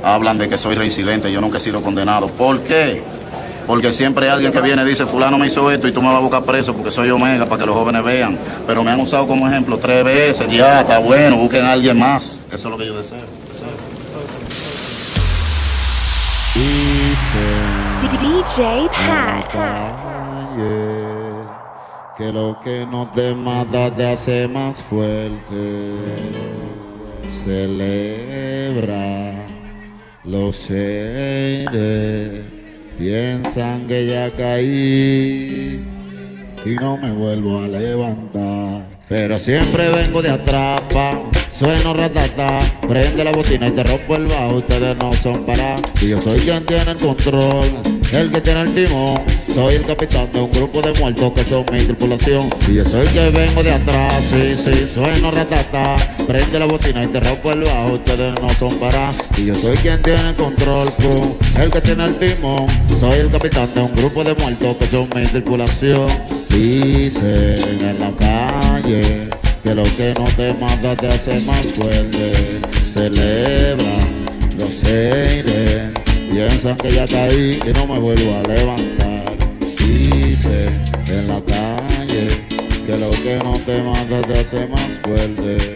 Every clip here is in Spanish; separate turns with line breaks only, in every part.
hablan de que soy reincidente. Yo nunca he sido condenado. ¿Por qué? Porque siempre hay alguien que viene y dice, fulano me hizo esto y tú me vas a buscar preso porque soy Omega para que los jóvenes vean. Pero me han usado como ejemplo 3 veces, ya, está bueno, busquen a alguien más. Eso es lo que yo deseo.
DJ Pat.
Que lo que no te mata te hace más fuerte. Celebra los seres. Piensan que ya caí y no me vuelvo a levantar. Pero siempre vengo de atrás, sueno ratata, prende la bocina y te rompo el bajo. Ustedes no son para, y yo soy quien tiene el control, el que tiene el timón. Soy el capitán de un grupo de muertos que son mi tripulación. Y yo soy que vengo de atrás, sí, sueno ratata, prende la bocina y te rompo el bajo. Ustedes no son para, y yo soy quien tiene el control, el que tiene el timón. Soy el capitán de un grupo de muertos que son mi tripulación. Dicen en la calle que lo que no te mata te hace más fuerte. Celebran los seres, piensan que ya caí y no me vuelvo a levantar. Dicen en la calle que lo que no te mata te hace más fuerte.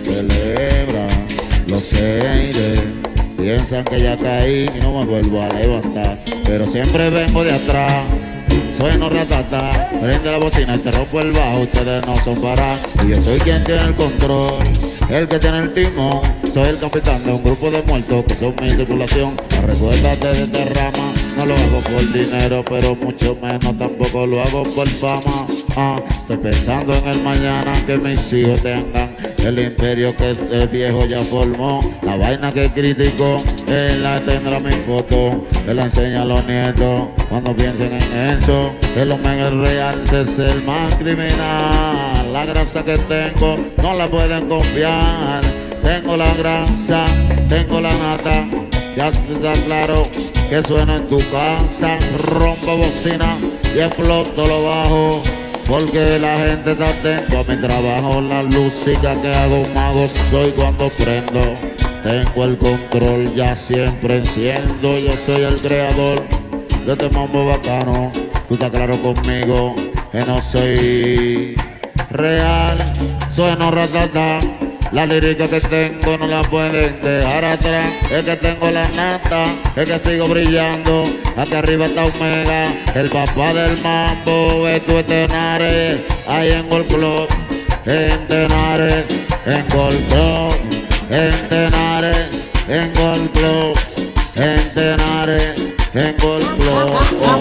Celebran los seres, piensan que ya caí y no me vuelvo a levantar. Pero siempre vengo de atrás, sueno ratata, prende la bocina y te rompo el bajo. Ustedes no son para, y yo soy quien tiene el control, el que tiene el timón. Soy el capitán de un grupo de muertos que son mi tripulación. Recuérdate de esta rama, no lo hago por dinero, pero mucho menos tampoco lo hago por fama. Estoy pensando en el mañana, que mis hijos tengan el imperio que el viejo ya formó. La vaina que criticó, él la tendrá mi foto, él la enseña a los nietos cuando piensen en eso. El Omega real es el más criminal. La grasa que tengo no la pueden confiar. Tengo la grasa, tengo la nata, ya te está claro que suena en tu casa. Rompo bocina y exploto lo bajo, porque la gente está atento a mi trabajo. La música que hago mago soy cuando prendo. Tengo el control, ya siempre enciendo. Yo soy el creador de este mambo bacano. Tú estás claro conmigo que no soy real. Sueno ratata, la lírica que tengo no la pueden dejar atrás. Es que tengo la nata, es que sigo brillando. Aquí arriba está Omega, el papá del mambo. Esto es Tenares, ahí en Gold Club. En Tenares, en Gold Club. En Tenares, en Gold Club. En Tenares, en Gold Club.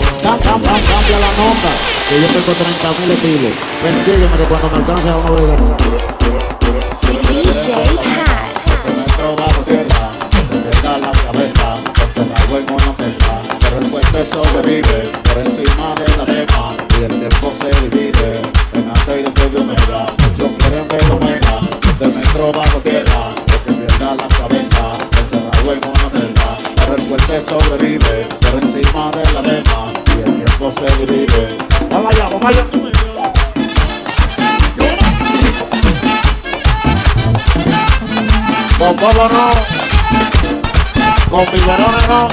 Cambia la nota, que yo tengo 30.000 estilos. Persígueme que cuando me alcance vamos a ver.
DJ Pat.
Bajo tierra, te da la cabeza, encerrado en una celda, pero el fuerte sobrevive por encima de la dema, y el tiempo se divide en antes y después de Omega. Muchos quieren ver Omega, de metro bajo tierra, porque pierda la cabeza, encerrado en una celda, pero el fuerte sobrevive por encima de la dema, y el tiempo se divide. Vamos allá, vamos allá. Con polvo no, con biberones no.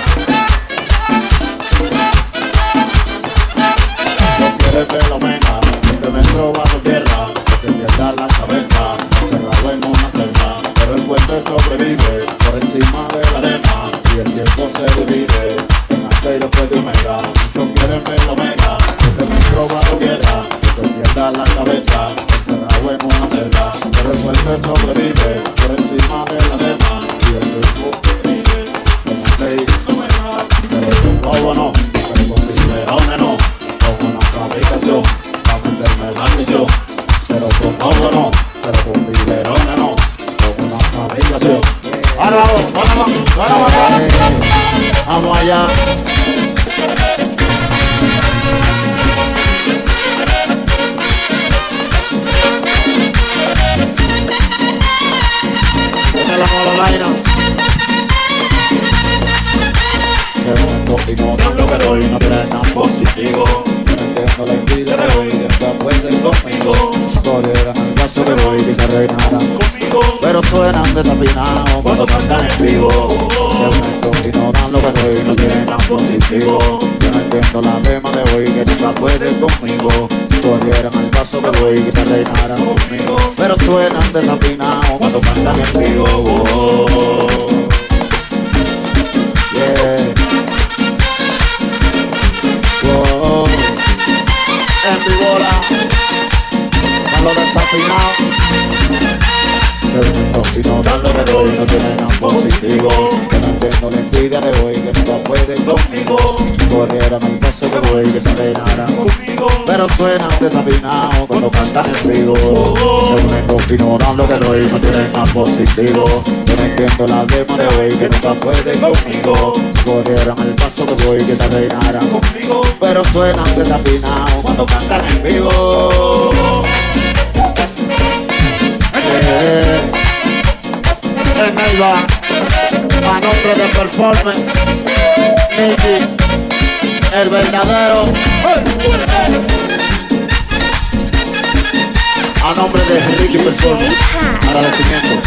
No quieres ver Omega, te meto bajo tierra, que pierda la cabeza, encerrado en una celda, pero el fuerte sobrevive por encima de la arena, y el tiempo se divide en antes y después de Omega. Muchos quieren ver Omega, te meto bajo tierra, que pierda la cabeza, encerrado en una celda, pero el fuerte sobrevive por encima de la arena, y el tiempo se divide en antes y después de Omega. Pero con polvo no, pero con biberones no, con una fabricación para meterme la misión. Pero con polvo no, pero con biberones no, con una fabricación. Ahora vamos allá. La vaina. Segundo y no tanto que doy, no trae tan positivo. Entiendo la envidia de hoy, después pueden conmigo. Corrieran el caso de hoy, que se reinaran conmigo, pero suenan desafinados cuando cantan en vivo. Segundo positivo. Yo no entiendo la dema de hoy que nunca puede conmigo. Si corrieran al paso que voy que se reinaran conmigo, pero suenan desafinados cuando cantan en vivo. Oh, yeah. Oh, en mi bola, con los desafinados. Se ven combinados, lo que doy no tienen nada positivo. Que no entiendo la envidia de hoy que nunca puede conmigo. Corrieran el paso que voy que se reinaran conmigo, pero suenan desafinados cuando cantan en vivo. Se ven combinados, lo que doy no tienen nada positivo. Que no entiendo la demo de hoy que nunca puede conmigo. Corrieran el paso que voy que se reinaran conmigo, pero suenan desafinados cuando cantan en vivo. En Neiva, a nombre de Performance, Nicky, el verdadero. A nombre de Ricky Performance, agradecimiento.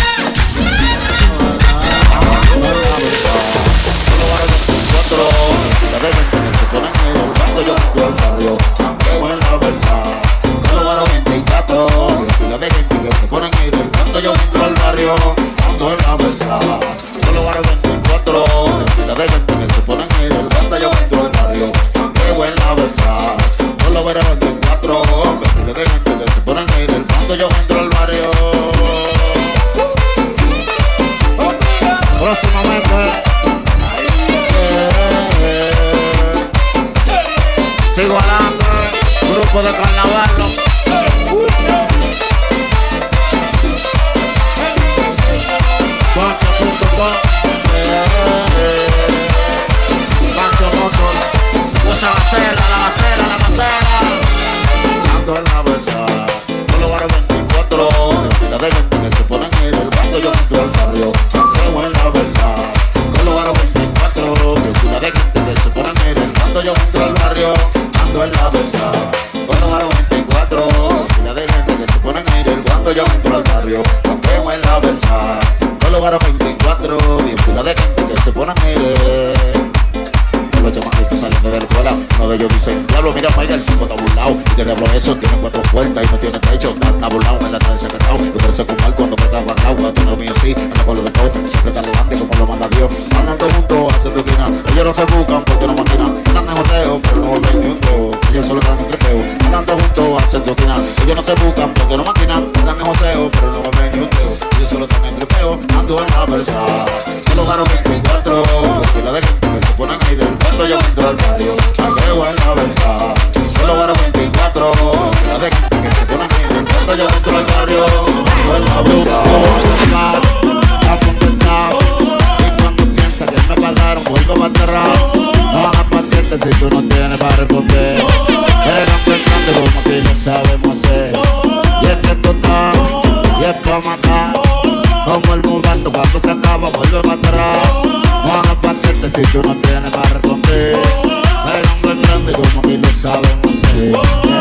Yo entro al barrio, ando en la bolsa. Solo varo 24, la de gente que se ponen en el banda. Yo entro al barrio, ando en la bolsa. Solo varo 24, la de gente que se ponen en el banda. Yo entro al barrio. Próximamente sigo adelante, grupo de carnaval. Usa la gacela. Ando en la bolsa, solo varo 24. La de gente que se ponen en el bando. Yo entro al barrio, paseo en la bolsa. Solo varo 24. La de gente que se ponen en el bando. Yo entro al barrio, ando en la bolsa. Solo varo 24. La de gente que se ponen en el bando. Yo entro al barrio, paseo en la bolsa. Solo varo 24, bien pila de gente que se pone a mirar. Los chamaquitos saliendo de la escuela, uno de ellos dice: diablo, mira, Maiga, el tipo está burlado. ¿Y qué diablo eso? Tiene 4 puertas y no tiene techo. Está burlado, en la tarde se ha quedado. Yo parece fumar cuando me cago agarrado. Cuando tú no mío sí, anda con lo de todo. Siempre está adelante como lo manda Dios. Andan todos juntos a hacer tu esquina. Ellos no se buscan porque no maquinan. Andan en joteo, pero no vuelven ni un dedo. Ellos solo están en trepeo. Andan todos juntos a hacer tu esquina. Ellos no se buscan porque no maquinan. Andan en joteo, pero no vuelven ni un dedo. Ellos solo están en trepeo. Ando en la bolsa. Solo gano 24. Pila de gente que se ponen ahí del fondo. Yo entro al barrio, paseo en la bolsa. Solo gano 24. La de gente que se pone aquí en el fondo. Yo entro al barrio, paseo en la bolsa. Está contentado. Y cuando piensa que me pagaron, vuelvo para atrás. No hagas paciente si tú no tienes para responder. Eres grande como que lo sabemos hacer. Y es que esto está, y es como acá. Como el mugato cuando se acaba, vuelve para atrás. No hagas paciente si tú no tienes para responder. Eres un buen grande como que lo sabemos hacer.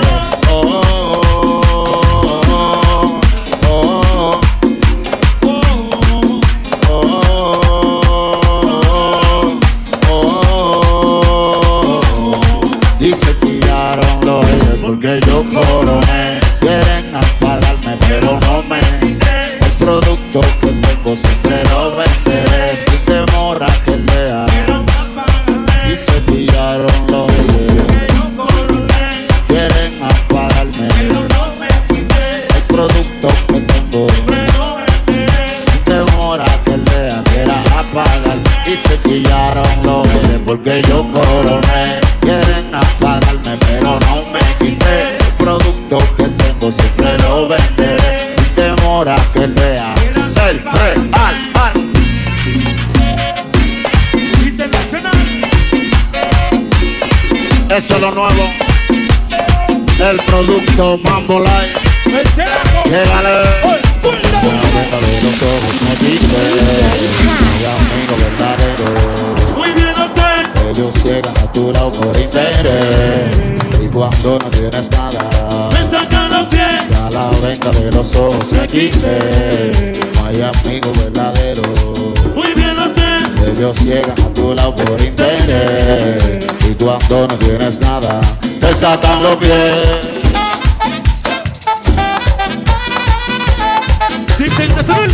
Y se tiraron los reyes porque yo coroné. Quieren apagarme pero no me. El producto que tengo siempre lo venderé. Si temor a que lea. Y se tiraron los reyes. Quieren apagarme. El producto que tengo sin temor a que lea. Quiera apagar. Y se tiraron los reyes porque yo coroné. Quieren apagarme pero no me quité. El producto que tengo siempre lo venderé. Sin temor a que lea. El real. Eso es lo nuevo. El producto Mambo Live. Llegale. Los ojos me dicen, mi amigo verdadero.
Muy bien, usted.
Ellos ciegan a tu lado por interés. Y cuando no tienes nada,
Me sacan los pies.
ya la venta de los ojos me quité. No hay amigo verdadero.
Muy bien, usted.
ellos llegan a tu lado por interés. Y cuando no tienes nada, te sacan los pies.
DJ Nacional.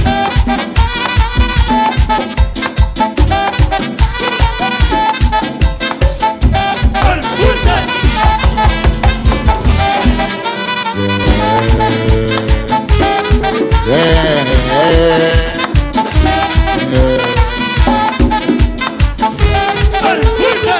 ¡Al fuerte! ¡Al fuerte!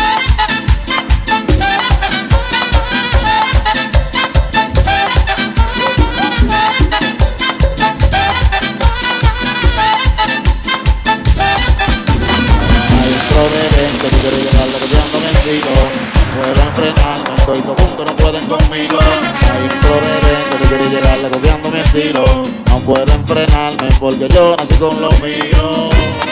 Que tú quieres llevarlo copiándome el estilo. Pueden frenarme, estoy todo juntos, no pueden conmigo. Hay un problema que tú quieres llegarle copiando mi estilo. No pueden frenarme porque yo nací con lo mío.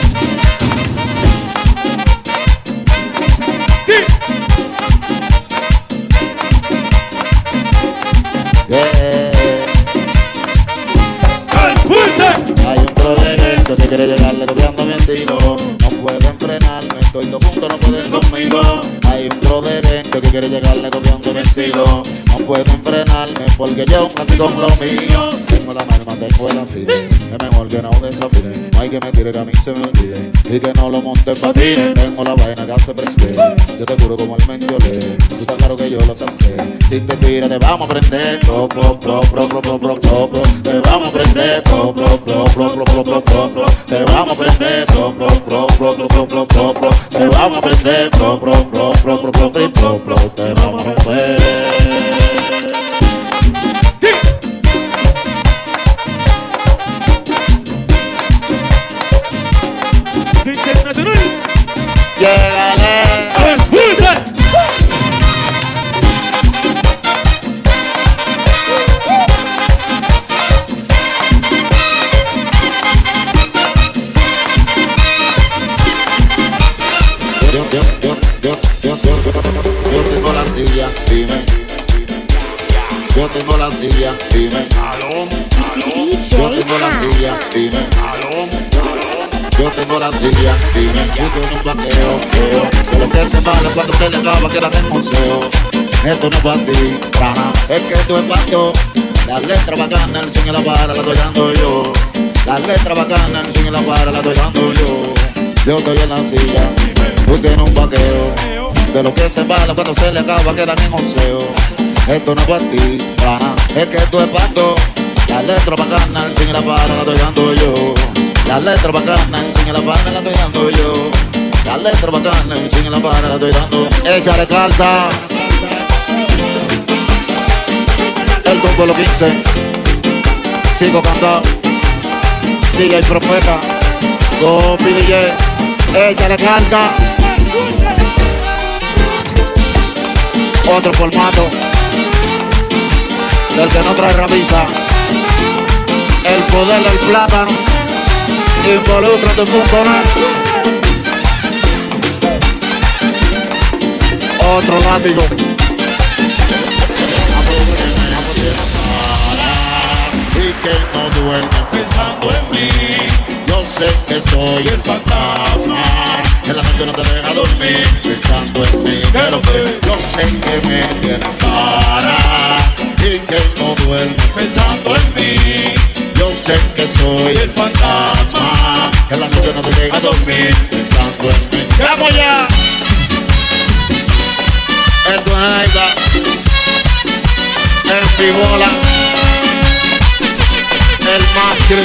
¡Al fuerte!
Hay un problema que quiere llegarle copiando mi estilo. No pueden frenarme, estoy todo juntos, no pueden conmigo. Hay un droderente que quiere llegarle copiando mi estilo. No pueden frenarme porque yo nací con lo mío. Tengo la malma, tengo el afine. Es mejor que no desafine. No hay que me tire que a mí se me olvide. Y que no lo monte en patines. Tengo la vaina que hace prender. Yo te juro como el mentiolé. Tú estás claro que yo lo sé hacer. Si te tira te vamos a prender. Pro, pro, pro, pro, pro, pro, pro, pro, pro. Te vamos a prender. Pro, pro, pro, pro, pro, pro, pro, pro, pro. Te vamos a prender. Pro, pro, pro, pro, pro, pro, pro, pro, pro. Te vamos a prender. Pro, pro, pro, pro, pro, pro, pro, pro, pro. Te vamos a romper.
DJ Nacional.
Llegale.
¡Al fuerte!
Yo tengo la silla, dime. Yo tengo la silla, dime. Yo tengo la silla, dime. Yo tengo la silla, dime. Yo tengo un vaqueo, de lo que se vale cuando se le acaba quedan en museo. Esto no es para ti, rana, es que esto es para yo. Las letras bacanas, el swing y la para la estoy dando yo. Las letras bacanas, el swing y la para la estoy dando yo. Yo estoy en la silla, tú tienes un vaqueo. De lo que se vale cuando se le acaba quedan en museo. Esto no es para ti, rana, es que esto es para yo. Las letras bacanas, el swing y la para la estoy dando yo. Las letras bacanas, el swing y la para la estoy dando yo. Las letras bacanas, el swing y la para la estoy dando. Échale carta. El combo los 15. Sigo cantando. DJ Profeta. Copy DJ. Échale carta. Otro formato. Del que no trae rabiza. El poder del plátano. Involucra tu punto net. Otro látigo. Y que no duerme
Pensando en mí,
yo sé que soy el fantasma. En la noche no te deja dormir pensando en mí. Pero que yo sé que me tiene para. Y que no duerme
pensando en mí,
yo sé que soy
el fantasma.
En la noche no te deja dormir pensando en mí.
¡Vamos ya!
Esto es Naida. El Fibola. El Mascri.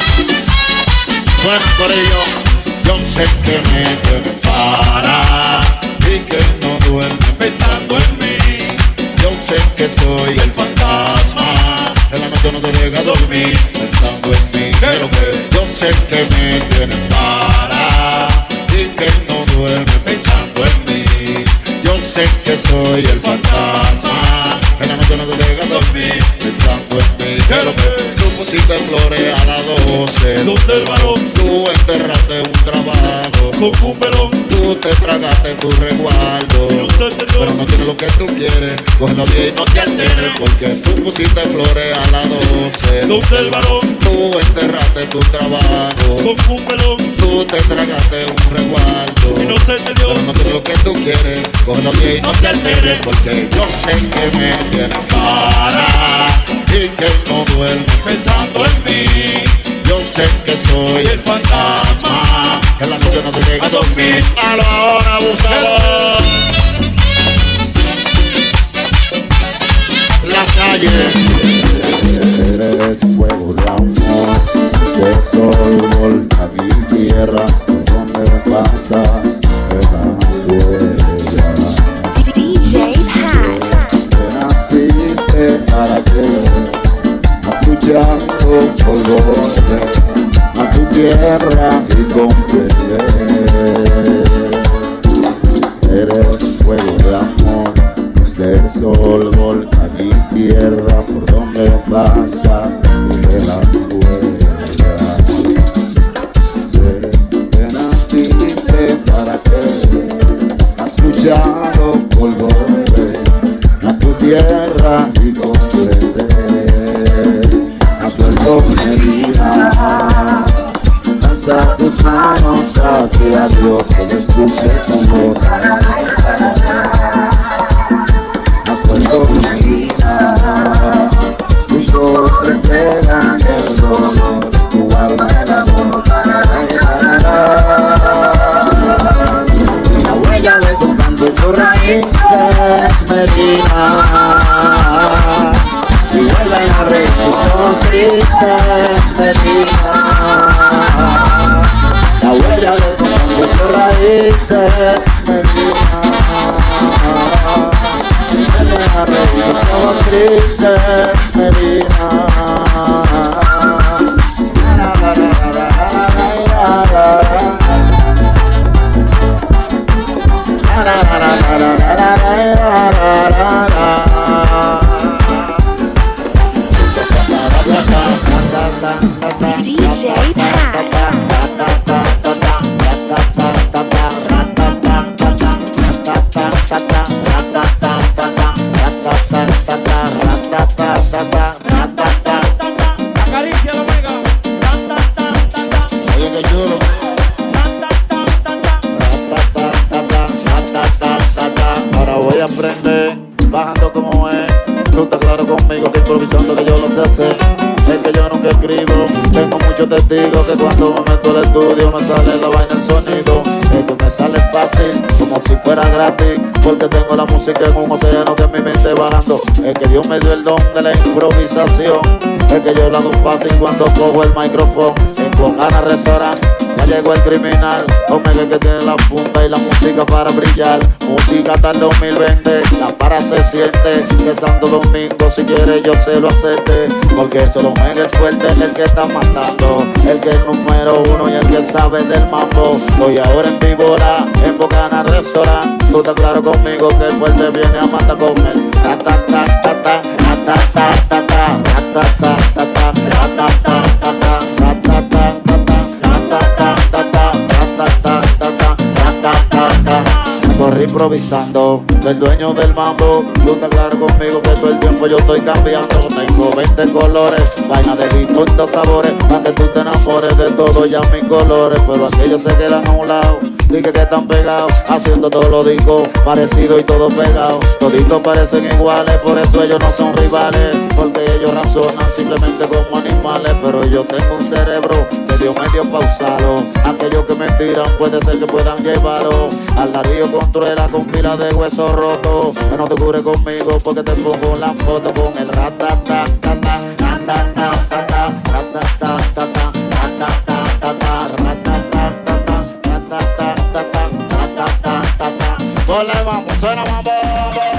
Suena por ello. Yo sé que me tiene para. Y que no duerme
Pensando en mí,
yo sé que soy
el fantasma.
en la noche no te deja dormir pensando en mí.
Pero que
Yo sé que me tiene para. Y que no duerme
pensando en mí,
yo sé que soy el fantasma. En la noche no te deja dormir pensando en mí.
Pero que
Tú pusiste flores a las 12.
luz del varón,
Tú enterraste un trabajo
con un melón.
Tú te tragaste tu resguardo,
Y no se te dio.
pero no tienes lo que tú quieres. Cógelo bien y no te alteres, porque tú pusiste flores a las 12.
Donde el varón
Tú enterraste tu trabajo,
con un melón.
tú te tragaste un resguardo,
Y no se te dio.
pero no tienes lo que tú quieres. Cógelo bien y no te alteres, porque yo sé que me tienes
Para
y que no duermo.
pensando en mí.
Yo sé que soy
Soy el fantasma.
que la noche no te llega
A dormir.
a la hora abusador. La calle. Eres fuego de amor, de sol, volcán y tierra, donde pasa la huella.
DJ Pat.
Te naciste para que escuchando por volver a tu tierra y comprender. Eres fuego de amor, luz del sol, volcán y tierra, por donde pasas y de las huellas. Te naciste para que escuchando por volver a tu tierra y comprender. Suelto mi herida, lanza tus manos hacia Dios, que yo escuche tu voz. Suelto mi herida, tus ojos reflejan el dolor, tu alma el amor. La huella de tu canto y tus raíces me guían. Y vuelven a reír tus tristes mentiras. La huella de tu canto y tus raíces me guían. Y vuelven a reír tus tristes
DJ Pat.
Acaricia la omega.
Oye, qué chulo. Ahora voy a aprender bajando como es. Tú estás claro conmigo que improvisando que yo lo sé hacer. Es que yo nunca escribo, tengo muchos testigos que cuando me meto al estudio me sale la vaina el sonido. Esto me sale fácil, como si fuera gratis, porque tengo la música en un océano que en mi mente bajando. Es que Dios me dio el don de la improvisación. Es que yo lo hago fácil cuando cojo el micrófono. En Cojana Restaurant ya llegó el criminal, Omega que tiene la funda y la música para brillar. Música hasta el 2020, la para se siente. Que Santo Domingo si quiere yo se lo acepte, porque solo Omega es fuerte, el que está matando, el que es número uno y el que sabe del mambo. Estoy ahora en Víbora, en Bocana Restaurant. Tú estás claro conmigo que el fuerte viene a matar con él. Ratatatata, ratatatata, ratatatata, ratatatata, corrí improvisando, soy el dueño del mambo. Tú estás claro conmigo que todo el tiempo yo estoy cambiando. Tengo 20 colores, vaina de distintos sabores, para que tú te enamores de todo ya mis colores. Pero aquellos se quedan a un lado, dije que están pegados, haciendo todo lo digo parecido y todo pegado. Toditos parecen iguales, por eso ellos no son rivales, porque ellos razonan simplemente como animales. Pero yo tengo un cerebro que Dios me dio pausado. Aquellos que me tiran puede ser que puedan llevarlo al narío con truela, con pila de huesos rotos. Que no te cure conmigo porque te pongo la foto con el ratatatata, ratatatata, ratatatata, ratatatata, ratatatata, ratatatata, ratatatata. Ponle vamos, suena mambo.